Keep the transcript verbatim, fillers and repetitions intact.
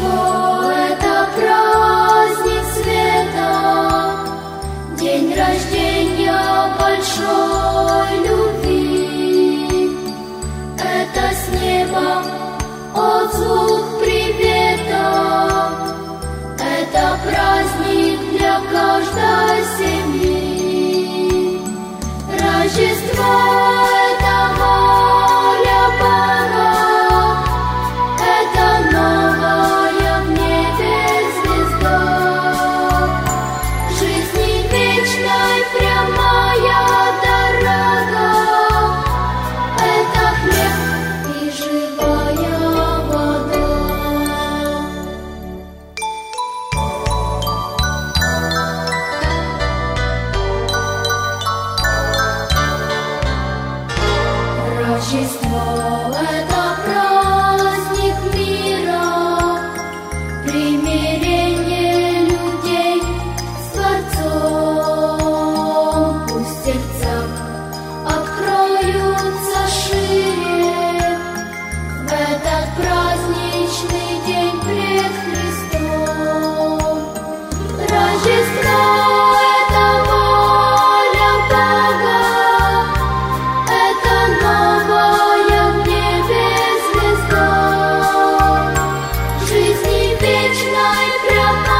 Рождество — это праздник света, день рождения большой любви. Это с неба отзвук привета, это праздник для каждой семьи. Рождество — это воля Бога, это новая в небе звезда. Жизни вечной прямая дорога, это хлеб и живая вода. Рождество — это праздник мира, примирение людей с Творцом. Пусть сердца откроются шире в этот праздничный день пред Христом. Рождество — это воля Бога, это новая в небе звезда. Жизни вечной прямо